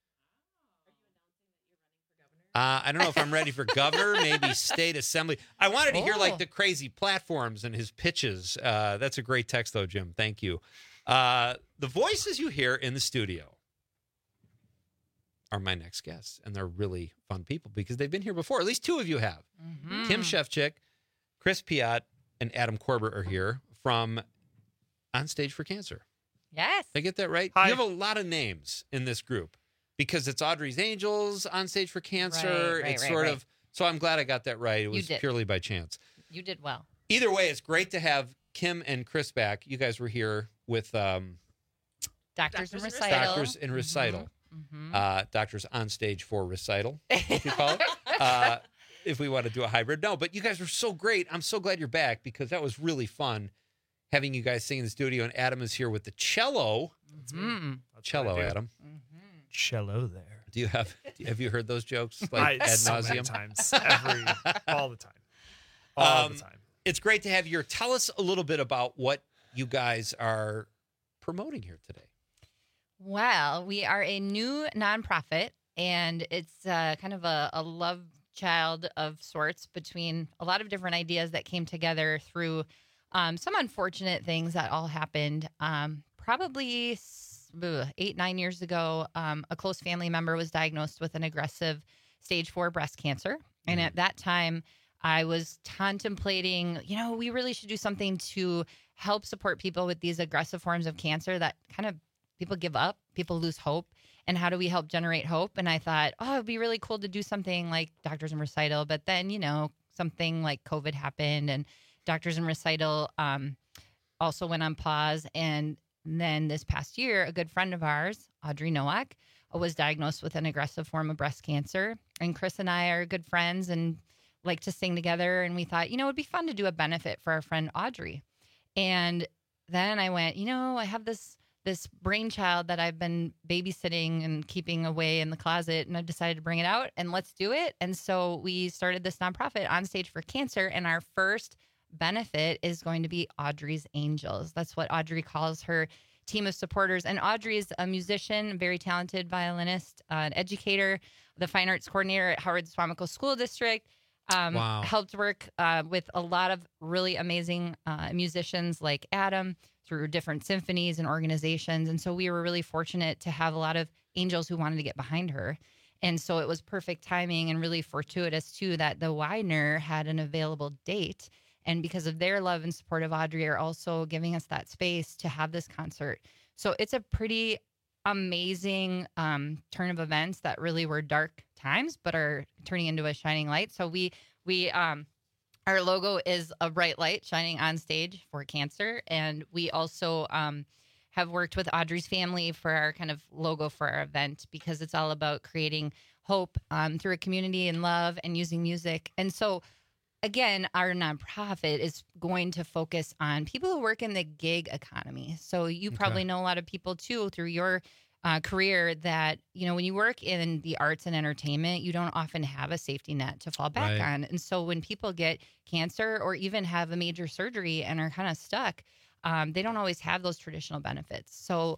Uh, I don't know if I'm ready for governor, maybe state assembly. I wanted to hear like the crazy platforms and his pitches. Uh, that's a great text, though, Jim. Thank you. Uh, the voices you hear in the studio are my next guests, and they're really fun people because they've been here before. At least two of you have. Mm-hmm. Kim Shefchick, Chris Piat, and Adam Korber are here from On Stage for Cancer. Yes. Did I get that right? Hi. You have a lot of names in this group. Because it's Audrey's Angels, On Stage for Cancer. Right, right, it's right, sort right. of, so I'm glad I got that right. It was purely by chance. You did well. Either way, it's great to have Kim and Chris back. You guys were here with um, Doctors, Doctors in Recital. Doctors in Recital. Mm-hmm. Uh, doctors on Stage for Recital, if you call it. uh, if we want to do a hybrid. No, but you guys were so great. I'm so glad you're back because that was really fun having you guys sing in the studio. And Adam is here with the cello. Mm-hmm. Cello, Adam. Mm-hmm. Cello there. Do you have have you heard those jokes like I, ad so nauseum? many times, every all the time, all um, the time. It's great to have you here. Tell us a little bit about what you guys are promoting here today. Well, we are a new nonprofit, and it's uh, kind of a, a love child of sorts between a lot of different ideas that came together through um, some unfortunate things that all happened. Um, probably ugh, eight, nine years ago, um, a close family member was diagnosed with an aggressive stage four breast cancer. And at that time, I was contemplating, you know, we really should do something to help support people with these aggressive forms of cancer that kind of people give up, people lose hope. And how do we help generate hope? And I thought, oh, it'd be really cool to do something like Doctors in Recital. But then, you know, something like COVID happened and Doctors in Recital um, also went on pause. And then this past year, a good friend of ours, Audrey Nowak, was diagnosed with an aggressive form of breast cancer. And Chris and I are good friends and like to sing together. And we thought, you know, it'd be fun to do a benefit for our friend Audrey. And then I went, you know, I have this this brainchild that I've been babysitting and keeping away in the closet, and I decided to bring it out and let's do it. And so we started this nonprofit, On Stage for Cancer, and our first benefit is going to be Audrey's Angels. That's what Audrey calls her team of supporters. And Audrey is a musician, a very talented violinist, uh, an educator, the fine arts coordinator at Howard Swamico School District. Um, Wow. Helped work uh, with a lot of really amazing uh, musicians like Adam through different symphonies and organizations. And so we were really fortunate to have a lot of angels who wanted to get behind her. And so it was perfect timing and really fortuitous, too, that the Widener had an available date. And because of their love and support of Audrey are also giving us that space to have this concert. So it's a pretty amazing um, turn of events that really were dark times, but are turning into a shining light. So we, we, um, our logo is a bright light shining on stage for cancer. And we also um, have worked with Audrey's family for our kind of logo for our event because it's all about creating hope um, through a community and love and using music. And so, again, our nonprofit is going to focus on people who work in the gig economy. So you probably Okay. know a lot of people, too, through your uh, career that, you know, when you work in the arts and entertainment, you don't often have a safety net to fall back Right. on. And so when people get cancer or even have a major surgery and are kind of stuck, um, they don't always have those traditional benefits. So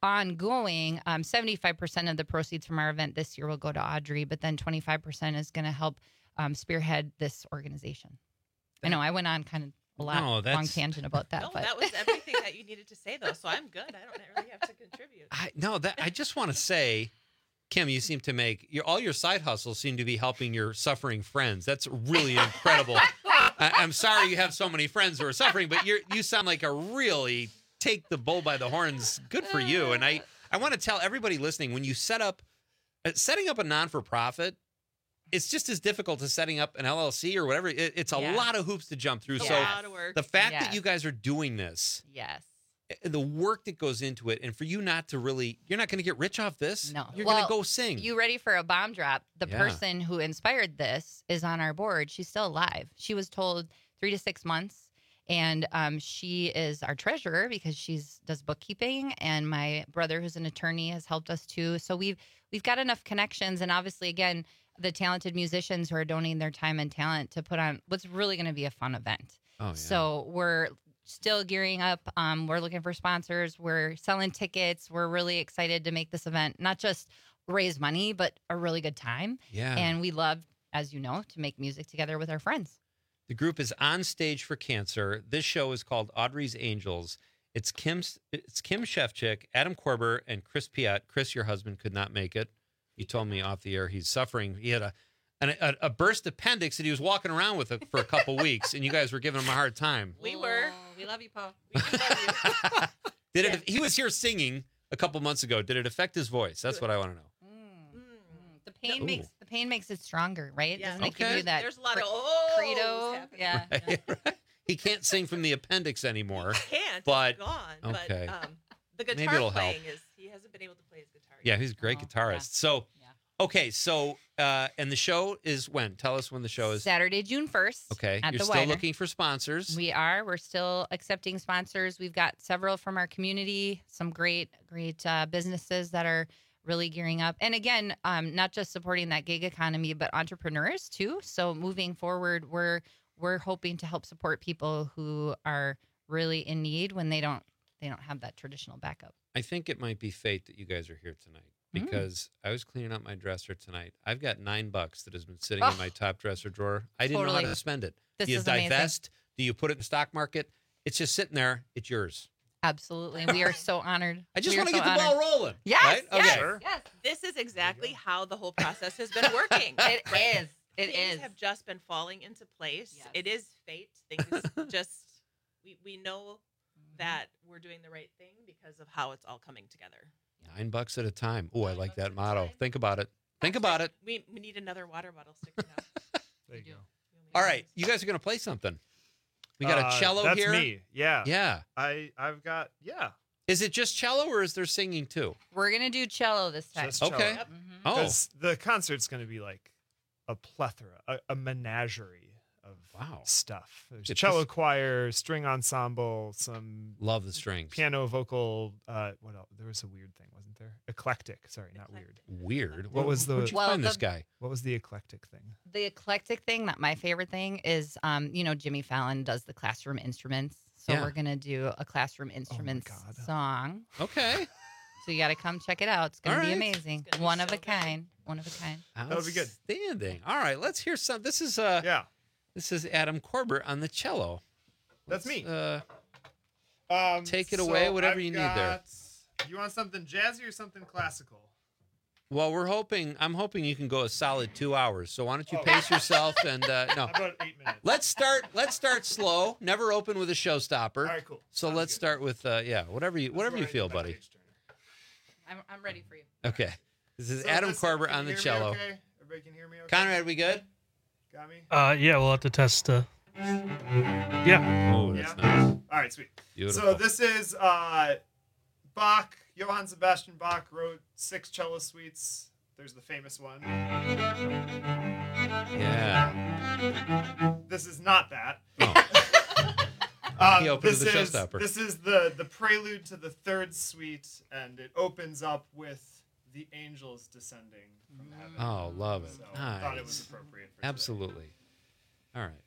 ongoing, um, seventy-five percent of the proceeds from our event this year will go to Audrey, but then twenty-five percent is going to help um, spearhead this organization. I know I went on kind of a lot No, long that's- tangent about that, No, but that was everything that you needed to say, though. So I'm good. I don't really have to contribute. I, no, that I just want to say, Kim, you seem to make your all your side hustles seem to be helping your suffering friends. That's really incredible. I, I'm sorry you have so many friends who are suffering, but you you sound like a really take the bull by the horns. Good for you. And I I want to tell everybody listening, when you set up uh, setting up a non for profit, it's just as difficult as setting up an L L C or whatever. It, it's a Yeah. lot of hoops to jump through. Yes. So A lot of work. the fact Yes. that you guys are doing this, yes. the work that goes into it, and for you not to really, you're not going to get rich off this. No. You're Well, going to go sing. You ready for a bomb drop? The Yeah. person who inspired this is on our board. She's still alive. She was told three to six months, and um, she is our treasurer because she's does bookkeeping. And my brother, who's an attorney, has helped us too. So we've we've got enough connections, and obviously, again, the talented musicians who are donating their time and talent to put on what's really going to be a fun event. Oh, yeah. So we're still gearing up. Um, we're looking for sponsors. We're selling tickets. We're really excited to make this event not just raise money, but a really good time. Yeah. And we love, as you know, to make music together with our friends. The group is On Stage for Cancer. This show is called Audrey's Angels. It's Kim, it's Kim Shefchick, Adam Korber, and Chris Piat. Chris, your husband, could not make it. You told me off the air he's suffering. He had a an, a, a burst appendix that he was walking around with it for a couple weeks, and you guys were giving him a hard time. We were. We love you, Paul. Did it? He was here singing a couple months ago. Did it affect his voice? That's what I want to know. The pain Ooh. makes the pain makes it stronger, right? Yeah. Doesn't it give Okay. you that There's a lot cre- of ohs credo? happening. Yeah. He can't sing from the appendix anymore. Can't. But It's gone. okay. But um, the Maybe guitar it'll help. playing is he hasn't been able to play his guitar. Yeah, he's a great guitarist. So, okay, so uh, and the show is when? Tell us when the show is. Saturday, June first. Okay, at you're the still Wider. looking for sponsors. We are. We're still accepting sponsors. We've got several from our community, some great, great uh, businesses that are really gearing up. And again, um, not just supporting that gig economy, but entrepreneurs too. So moving forward, we're we're hoping to help support people who are really in need when they don't they don't have that traditional backup. I think it might be fate that you guys are here tonight Mm. because I was cleaning out my dresser tonight. I've got nine bucks that has been sitting Oh. in my top dresser drawer. I didn't know Totally. how to spend it. This Do you is amazing. divest? Do you put it in the stock market? It's just sitting there. It's yours. Absolutely. We are so honored. I just We are want to so get the ball honored. rolling. Yes, Right? yes, Okay. yes. This is exactly how the whole process has been working. It is. It Things is. have just been falling into place. It is fate. Things just we we know that we're doing the right thing because of how it's all coming together. Nine bucks at a time. Oh, I like that motto. Think about it. Think about it. We we need another water bottle sticker now. There you go. All right, you guys are going to play something. We got Uh, a cello that's here. me. Yeah. Yeah. I I've got yeah. Is it just cello or is there singing too? We're gonna do cello this time. Just cello. Okay. Yep. Oh. Because the concert's going to be like a plethora, a, a menagerie of wow. stuff. There's Get cello this- choir, string ensemble, some Love the strings. piano, vocal. Uh, what else? There was a weird thing, wasn't there? Eclectic. Sorry, not weird. Weird. What was the? Where'd you Well, find this the- guy? What was the eclectic thing? The eclectic thing, that my favorite thing is, um, you know, Jimmy Fallon does the classroom instruments. So Yeah. we're gonna do a classroom instruments song. Okay. So you got to come check it out. It's gonna All be right. amazing. One of a kind. One of a kind. That'll be good. Outstanding. All right, let's hear some. This is uh yeah. This is Adam Korber on the cello. That's me. Uh, Um, take it so away, whatever I've you need there. got- You want something jazzy or something classical? Well, we're hoping. I'm hoping you can go a solid two hours. So why don't you pace yourself and uh, no. About eight minutes. Let's start. Let's start slow. Never open with a showstopper. All right, cool. So let's start with uh, yeah, whatever you whatever you feel, buddy. I'm, I'm ready for you. Okay. This is So Adam listen, Korber can on you the hear me cello. okay? Everybody can hear me okay? Conrad, we good? Got me? Uh, yeah, we'll have to test. Uh, yeah. Oh, that's Yeah? nice. All right, sweet. Beautiful. So this is uh, Bach, Johann Sebastian Bach wrote six cello suites. There's the famous one. Yeah. This is not that. Oh. uh, He opened this the is showstopper. this is the the prelude to the third suite, and it opens up with the angels descending from heaven. Oh, love it. So nice. I thought it was appropriate for Absolutely. All right.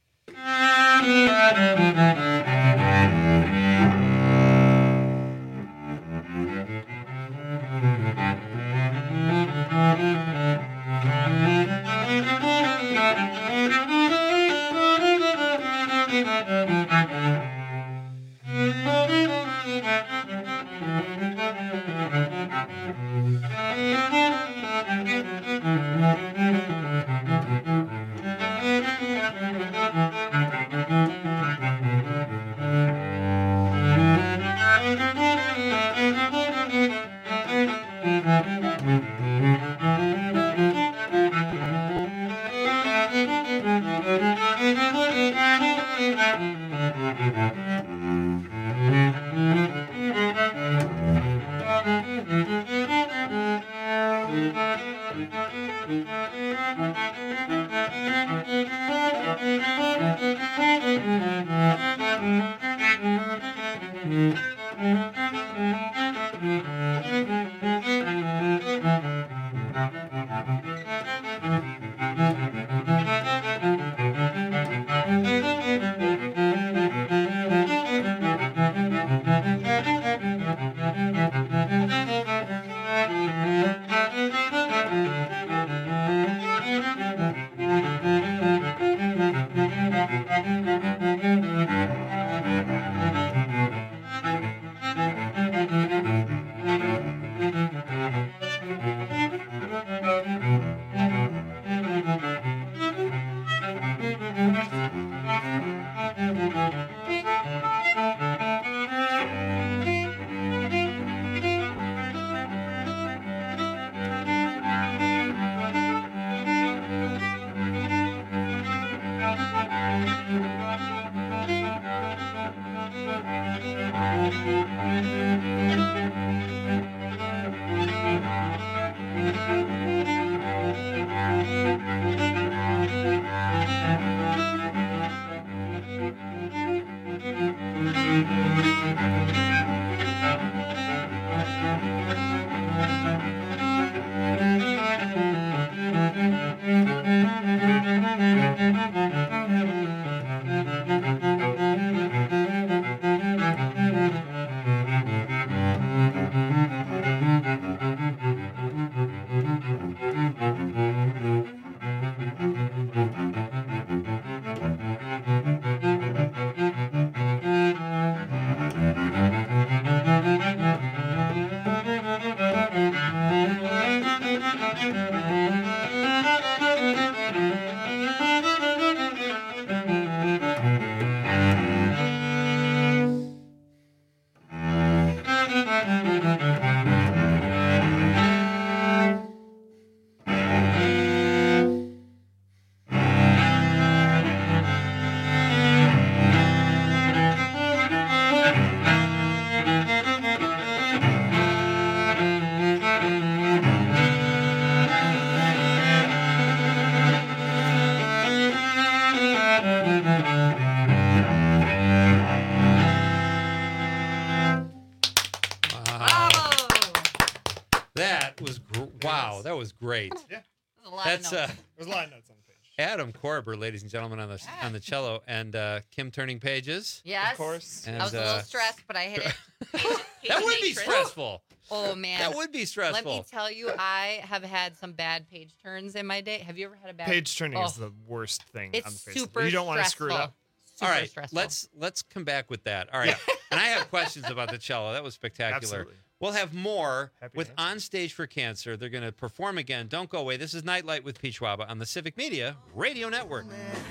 Wow, that was great. Yeah. A lot That's of uh, notes. There's a lot of notes on the page. Adam Korber, ladies and gentlemen, on the on the cello, and uh, Kim turning pages. Yes. Of course. And, I was a little uh, stressed, but I hit it. That would be stressful. Oh, man. That would be stressful. Let me tell you, I have had some bad page turns in my day. Have you ever had a bad Page turning oh, is the worst thing It's on the face. super You don't want to screw it stressful. up. Super All right, stressful. let's let's come back with that. All right, and I have questions about the cello. That was spectacular. Absolutely. We'll have more Happy with to On Stage for Cancer. They're going to perform again. Don't go away. This is Nightlight with Pete Schwaba on the Civic Media Radio Network.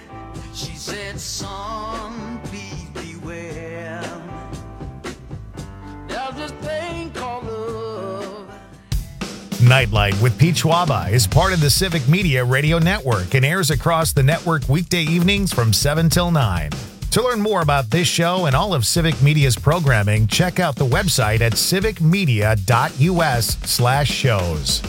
She said, son, please beware. There's this thing called love. Nightlight with Pete Schwaba is part of the Civic Media Radio Network and airs across the network weekday evenings from seven till nine. To learn more about this show and all of Civic Media's programming, check out the website at civicmedia.us slash shows.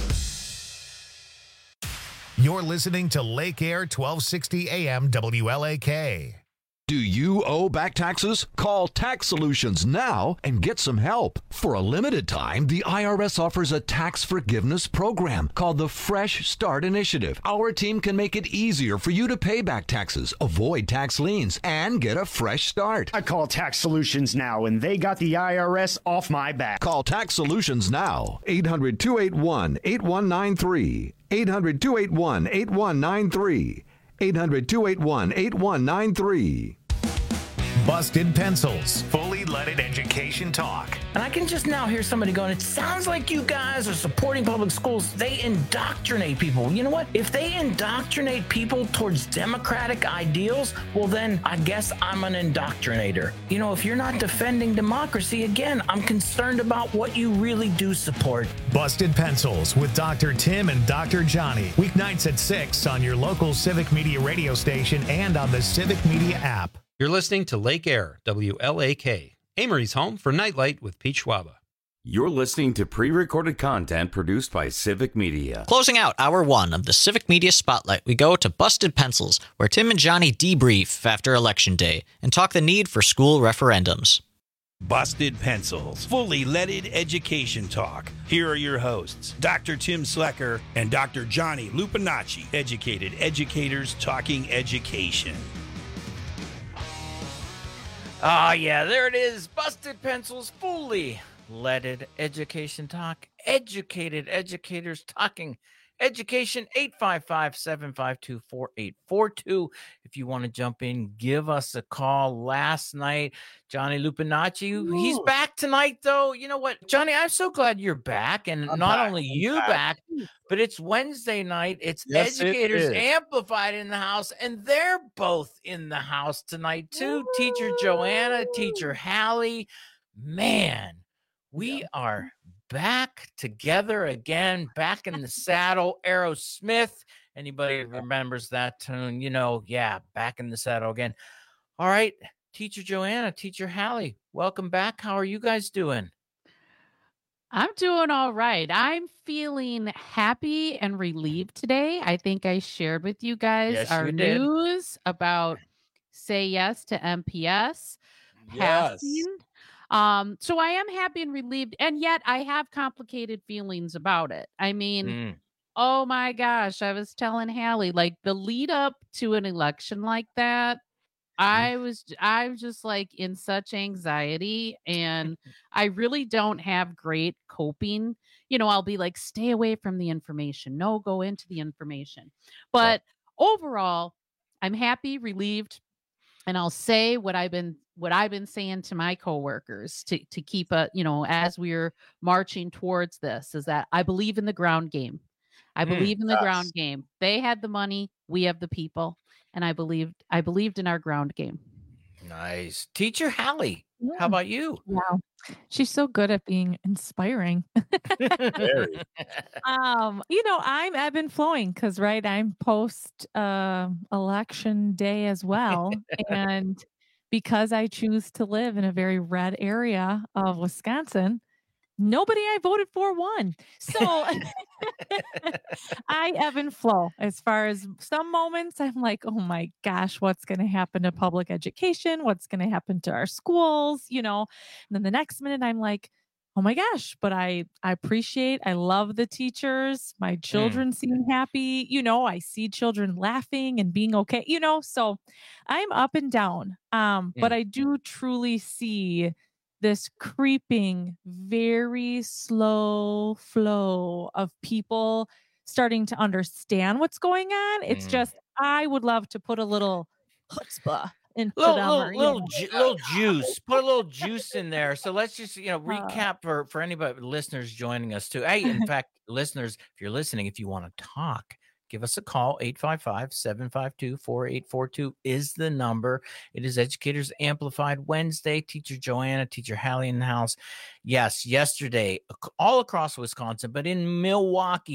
You're listening to Lake Air twelve sixty A M W L A K. Do you owe back taxes? Call Tax Solutions now and get some help. For a limited time, the I R S offers a tax forgiveness program called the Fresh Start Initiative. Our team can make it easier for you to pay back taxes, avoid tax liens, and get a fresh start. I call Tax Solutions now, and they got the I R S off my back. Call Tax Solutions now. eight hundred, two eight one, eight one nine three. eight hundred, two eight one, eight one nine three. eight hundred, two eight one, eight one nine three. Busted Pencils, fully leaded education talk. And I can just now hear somebody going, it sounds like you guys are supporting public schools. They indoctrinate people. You know what? If they indoctrinate people towards democratic ideals, well, then I guess I'm an indoctrinator. You know, if you're not defending democracy, again, I'm concerned about what you really do support. Busted Pencils with Doctor Tim and Doctor Johnny. Weeknights at six on your local Civic Media radio station and on the Civic Media app. You're listening to Lake Air, W L A K, Amory's home for Nightlight with Pete Schwaba. You're listening to pre-recorded content produced by Civic Media. Closing out hour one of the Civic Media Spotlight, we go to Busted Pencils, where Tim and Johnny debrief after Election Day and talk the need for school referendums. Busted Pencils, fully leaded education talk. Here are your hosts, Doctor Tim Slecker and Doctor Johnny Lupinacci, educated educators talking education. Ah, yeah, there it is. Busted Pencils, fully leaded education talk. Educated educators talking education. Eight five five, seven five two, four eight four two. If you want to jump in, give us a call. Last night, Johnny Lupinacci, Ooh. he's back tonight, though. You know what, Johnny, I'm so glad you're back. And I'm not back. only I'm you back. back, but it's Wednesday night. It's yes, Educators it Amplified in the house, and they're both in the house tonight, too. Ooh. Teacher Joanna, Teacher Hallie. Man, we yeah. are back together again, back in the saddle. Aerosmith. Anybody remembers that tune? You know, yeah, back in the saddle again. All right, Teacher Joanna, Teacher Hallie, welcome back. How are you guys doing? I'm doing all right. I'm feeling happy and relieved today. I think I shared with you guys yes, our you did. news about Say Yes to M P S passing. Yes. Um, so I am happy and relieved, and yet I have complicated feelings about it. I mean, mm. oh my gosh, I was telling Hallie, like the lead up to an election like that, I was I was just like in such anxiety, and I really don't have great coping. You know, I'll be like, stay away from the information. No, go into the information. But yeah. overall, I'm happy, relieved, and I'll say what I've been what I've been saying to my coworkers to to keep a, you know, as we're marching towards this, is that I believe in the ground game. I believe mm, in the yes. ground game. They had the money, we have the people. And I believed, I believed in our ground game. Nice. Teacher Hallie, yeah. how about you? Wow. She's so good at being inspiring. um, you know, I'm ebb and flowing because, right, I'm post uh, election day as well. And because I choose to live in a very red area of Wisconsin, nobody I voted for won. So I ebb and flow. As far as some moments, I'm like, oh my gosh, what's going to happen to public education? What's going to happen to our schools? You know, and then the next minute I'm like, oh my gosh, but I, I appreciate, I love the teachers. My children mm. seem happy. You know, I see children laughing and being okay, you know, so I'm up and down. Um, mm. But I do truly see this creeping, very slow flow of people starting to understand what's going on. It's mm. just, I would love to put a little chutzpah into little, them. Little, or, little, know. ju- little juice. Put a little juice in there. So let's just, you know, recap for, for anybody, listeners joining us too. Hey, in fact, listeners, if you're listening, if you want to talk, give us a call. Eight five five, seven five two, four eight four two is the number. It is Educators Amplified Wednesday. Teacher Joanna, Teacher Hallie in the house. Yes, yesterday, all across Wisconsin, but in Milwaukee,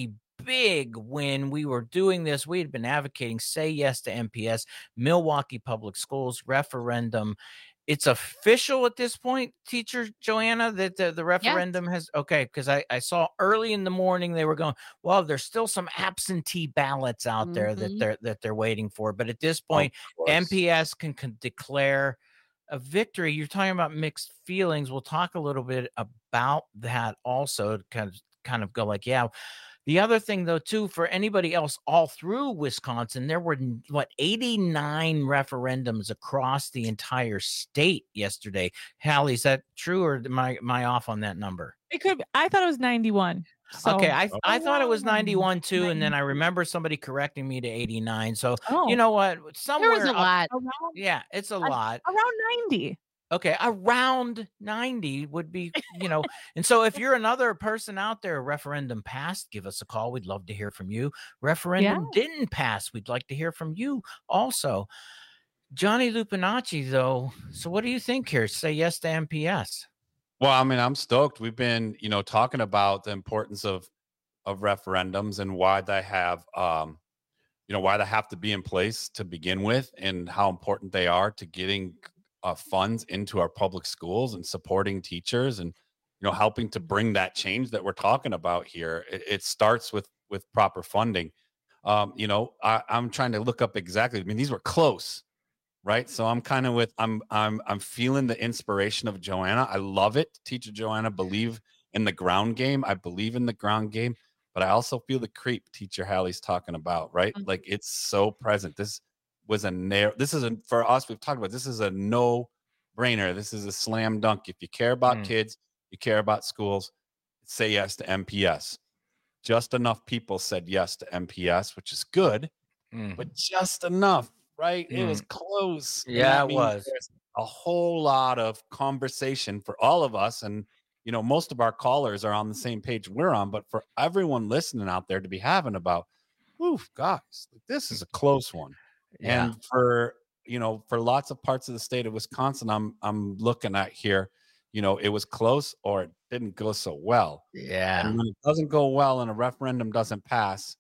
big when we were doing this. We had been advocating Say Yes to M P S, Milwaukee Public Schools referendum. It's official at this point, teacher Joanna, that the, the referendum yes. has, okay, because I, I saw early in the morning they were going, well, there's still some absentee ballots out mm-hmm. there that they're that they're waiting for. But at this point, M P S can, can declare a victory. You're talking about mixed feelings. We'll talk a little bit about that also to kind of kind of go like, yeah. The other thing, though, too, for anybody else all through Wisconsin, there were, what, eighty-nine referendums across the entire state yesterday. Hallie, is that true, or am I, am I off on that number? It could. I thought it was ninety-one. So. Okay, I I thought it was ninety-one, too, ninety. And then I remember somebody correcting me to eighty-nine. So, oh. you know what? Somewhere there was a up, lot. Around, yeah, it's a lot. Around ninety. Okay, around ninety would be, you know, and so if you're another person out there, referendum passed, give us a call. We'd love to hear from you. Referendum yeah. didn't pass. We'd like to hear from you also. Johnny Lupinacci, though, so what do you think here? Say yes to M P S. Well, I mean, I'm stoked. We've been, you know, talking about the importance of of referendums and why they have, um, you know, why they have to be in place to begin with and how important they are to getting Uh, funds into our public schools and supporting teachers and, you know, helping to bring that change that we're talking about here. It, it starts with with proper funding. Um, you know, I, I'm trying to look up exactly. I mean, these were close, right? So I'm kind of with I'm I'm I'm feeling the inspiration of Joanna. I love it. Teacher Joanna, believe in the ground game. I believe in the ground game, but I also feel the creep Teacher Hallie's talking about, right? Mm-hmm. Like it's so present. This was a narrow. This is a, for us, we've talked about, this is a no brainer. This is a slam dunk. If you care about mm. kids, you care about schools, say yes to M P S. Just enough people said yes to M P S, which is good, mm. but just enough, right? Mm. It was close. Yeah, it was. There's a whole lot of conversation for all of us. And, you know, most of our callers are on the same page we're on, but for everyone listening out there to be having about, oof, guys, this is a close one. Yeah. And for, you know, for lots of parts of the state of Wisconsin, I'm I'm looking at here, you know, it was close or it didn't go so well. Yeah. And when it doesn't go well and a referendum doesn't pass,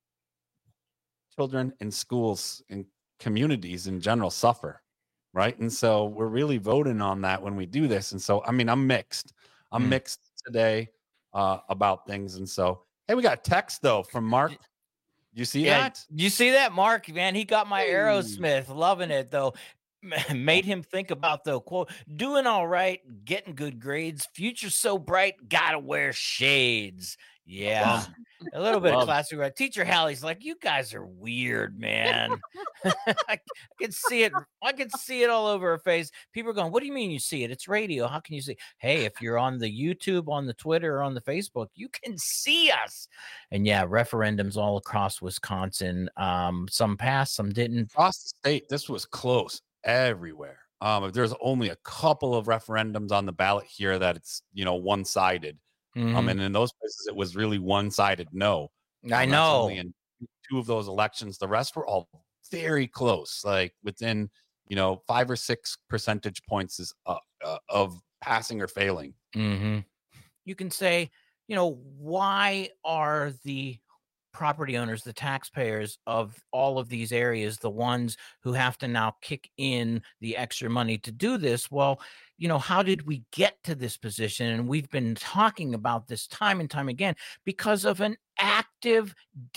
children in schools and communities in general suffer, right? And so we're really voting on that when we do this. And so, I mean, I'm mixed. I'm mm. mixed today uh, about things. And so, hey, we got a text, though, from Mark. You see yeah, that? You see that, Mark? Man, he got my hey. Aerosmith. Loving it, though. Made him think about the quote, doing all right, getting good grades, future so bright, gotta wear shades. Yeah. A little bit of classic, right? Teacher Hallie's like, you guys are weird, man. I, I can see it. I can see it all over her face. People are going, what do you mean you see it? It's radio. How can you see? Hey, if you're on the YouTube, on the Twitter, or on the Facebook, you can see us. And yeah, referendums all across Wisconsin. Um, some passed, some didn't. Across the state, this was close everywhere. Um, there's only a couple of referendums on the ballot here that it's, you know, one-sided. Mm-hmm. Um, and in those places, it was really one-sided no. I um, know. Only in two of those elections, the rest were all very close, like within, you know, five or six percentage points is, uh, uh, of passing or failing. Mm-hmm. You can say, you know, why are the property owners, the taxpayers of all of these areas, the ones who have to now kick in the extra money to do this? Well, you know, how did we get to this position? And we've been talking about this time and time again because of an active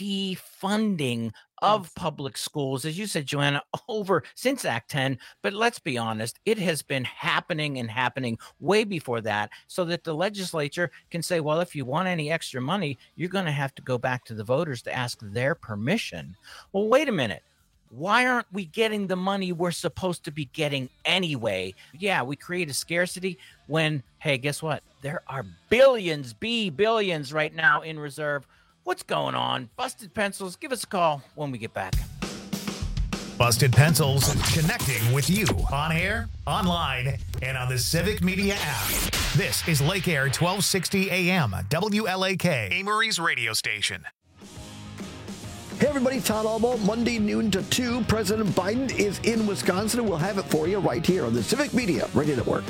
defunding of yes. public schools, as you said, Joanna, over since Act ten. But let's be honest, it has been happening and happening way before that, so that the legislature can say, well, if you want any extra money, you're going to have to go back to the voters to ask their permission. Well, wait a minute. Why aren't we getting the money we're supposed to be getting anyway? Yeah, we create a scarcity when, hey, guess what? There are billions, B billions right now in reserve. What's going on? Busted Pencils, give us a call when we get back. Busted Pencils, connecting with you on air, online, and on the Civic Media app. This is Lake Air twelve sixty A M, W L A K, Amory's radio station. Hey everybody, Todd Albo, Monday noon to two. President Biden is in Wisconsin, and we'll have it for you right here on the Civic Media Radio Network.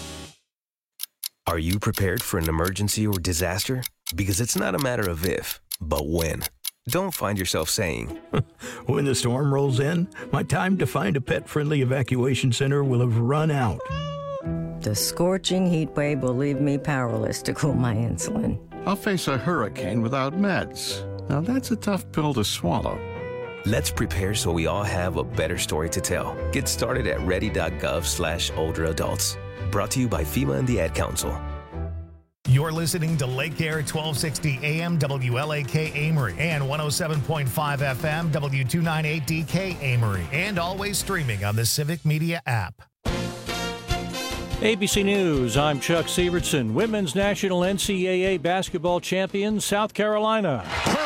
Are you prepared for an emergency or disaster? Because it's not a matter of if, but when. Don't find yourself saying, when the storm rolls in, my time to find a pet-friendly evacuation center will have run out. The scorching heat wave will leave me powerless to cool my insulin. I'll face a hurricane without meds. Now that's a tough pill to swallow. Let's prepare so we all have a better story to tell. Get started at ready.gov slash older adults. Brought to you by FEMA and the Ad Council. You're listening to Lake Air twelve sixty A M W L A K Amory and one oh seven point five F M W two ninety-eight D K Amory, and always streaming on the Civic Media app. A B C News, I'm Chuck Sievertson. Women's National N C double A basketball champions South Carolina.